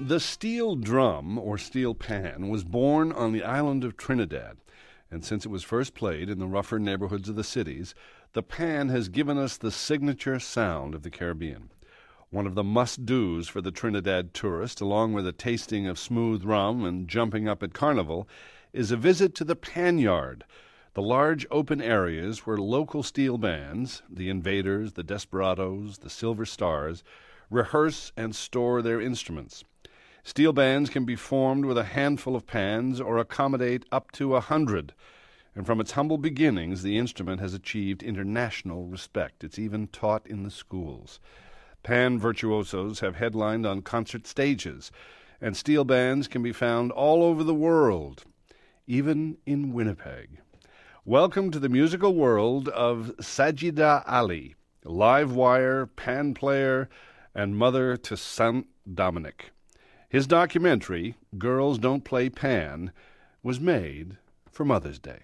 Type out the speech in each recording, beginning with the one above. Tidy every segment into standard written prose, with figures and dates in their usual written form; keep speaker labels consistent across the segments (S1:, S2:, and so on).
S1: The steel drum, or steel pan, was born on the island of Trinidad, and since it was first played in the rougher neighborhoods of the cities, the pan has given us the signature sound of the Caribbean. One of the must-dos for the Trinidad tourist, along with a tasting of smooth rum and jumping up at Carnival, is a visit to the pan yard, the large open areas where local steel bands, the Invaders, the Desperados, the Silver Stars, rehearse and store their instruments. Steel bands can be formed with a handful of pans or accommodate up to 100. And from its humble beginnings, the instrument has achieved international respect. It's even taught in the schools. Pan virtuosos have headlined on concert stages, and steel bands can be found all over the world, even in Winnipeg. Welcome to the musical world of Sajida Ali, live wire, pan player, and mother to Saint Dominic. His documentary, Girls Don't Play Pan, was made for Mother's Day.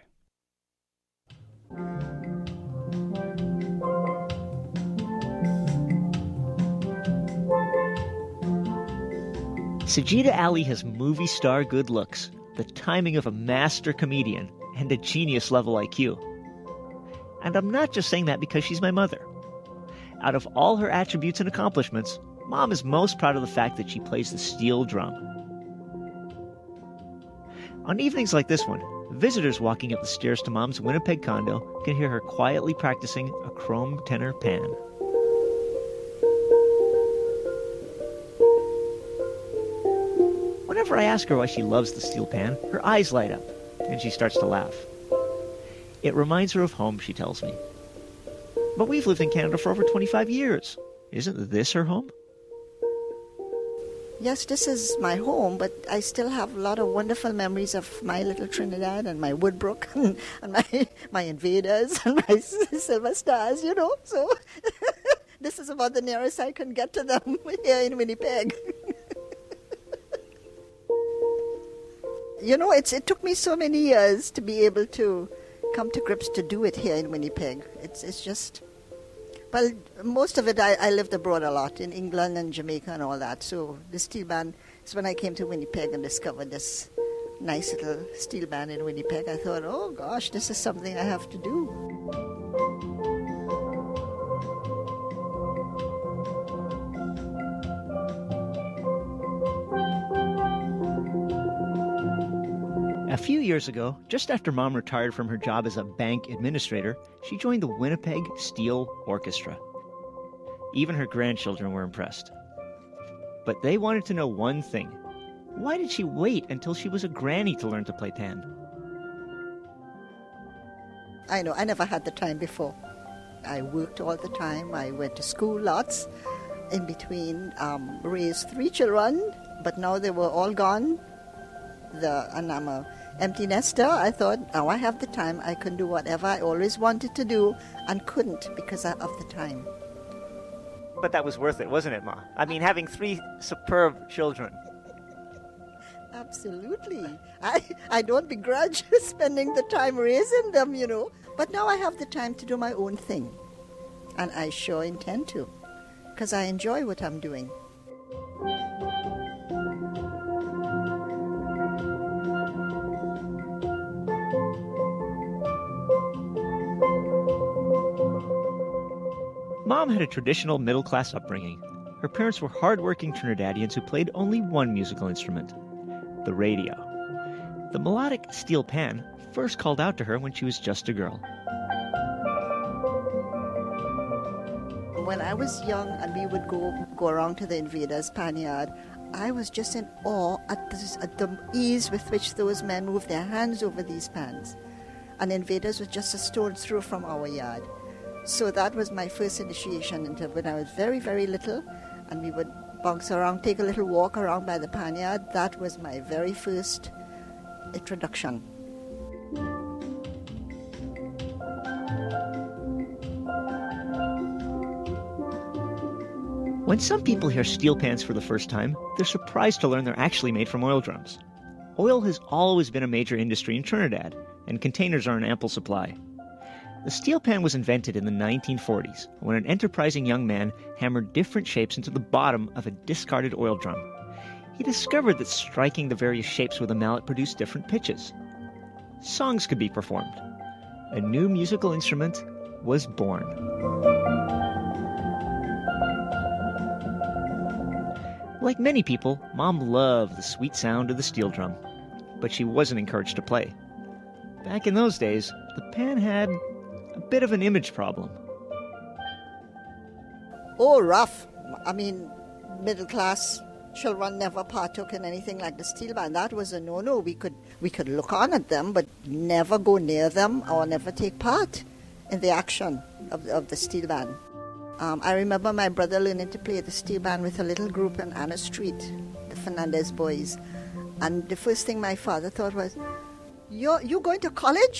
S2: Sajida Ali has movie star good looks, the timing of a master comedian, and a genius-level IQ. And I'm not just saying that because she's my mother. Out of all her attributes and accomplishments, Mom is most proud of the fact that she plays the steel drum. On evenings like this one, visitors walking up the stairs to Mom's Winnipeg condo can hear her quietly practicing a chrome tenor pan. Whenever I ask her why she loves the steel pan, her eyes light up, and she starts to laugh. It reminds her of home, she tells me. But we've lived in Canada for over 25 years. Isn't this her home?
S3: Yes, this is my home, but I still have a lot of wonderful memories of my little Trinidad and my Woodbrook and my Invaders and my Silver Stars, you know. So this is about the nearest I can get to them here in Winnipeg. You know, it took me so many years to be able to come to grips to do it here in Winnipeg. It's just... Well, most of it, I lived abroad a lot, in England and Jamaica and all that. So the steel band is when I came to Winnipeg and discovered this nice little steel band in Winnipeg. I thought, oh gosh, this is something I have to do.
S2: A few years ago, just after Mom retired from her job as a bank administrator, she joined the Winnipeg Steel Orchestra. Even her grandchildren were impressed. But they wanted to know one thing. Why did she wait until she was a granny to learn to play pan?
S3: I know, I never had the time before. I worked all the time. I went to school lots. In between, raised 3 children, but now they were all gone. And I'm a empty nester. I thought, now I have the time. I can do whatever I always wanted to do and couldn't because of the time.
S2: But that was worth it, wasn't it, Ma? I mean, having 3 superb children.
S3: Absolutely. I don't begrudge spending the time raising them, you know. But now I have the time to do my own thing. And I sure intend to, because I enjoy what I'm doing.
S2: Mom had a traditional middle-class upbringing. Her parents were hard-working Trinidadians who played only one musical instrument, the radio. The melodic steel pan first called out to her when she was just a girl.
S3: When I was young and we would go around to the Invaders' pan yard, I was just in awe at the ease with which those men moved their hands over these pans. And Invaders was just a stone's throw from our yard. So that was my first initiation into when I was very, very little, and we would bounce around, take a little walk around by the pan yard. That was my very first introduction.
S2: When some people hear steel pans for the first time, they're surprised to learn they're actually made from oil drums. Oil has always been a major industry in Trinidad, and containers are in ample supply. The steel pan was invented in the 1940s when an enterprising young man hammered different shapes into the bottom of a discarded oil drum. he discovered that striking the various shapes with a mallet produced different pitches. Songs could be performed. A new musical instrument was born. Like many people, Mom loved the sweet sound of the steel drum, but she wasn't encouraged to play. Back in those days, the pan had a bit of an image problem.
S3: Oh, rough. I mean, middle-class children never partook in anything like the steel band. That was a no-no. We could look on at them, but never go near them or never take part in the action of the steel band. I remember my brother learning to play the steel band with a little group on Anna Street, the Fernandez boys. And the first thing my father thought was, you going to college?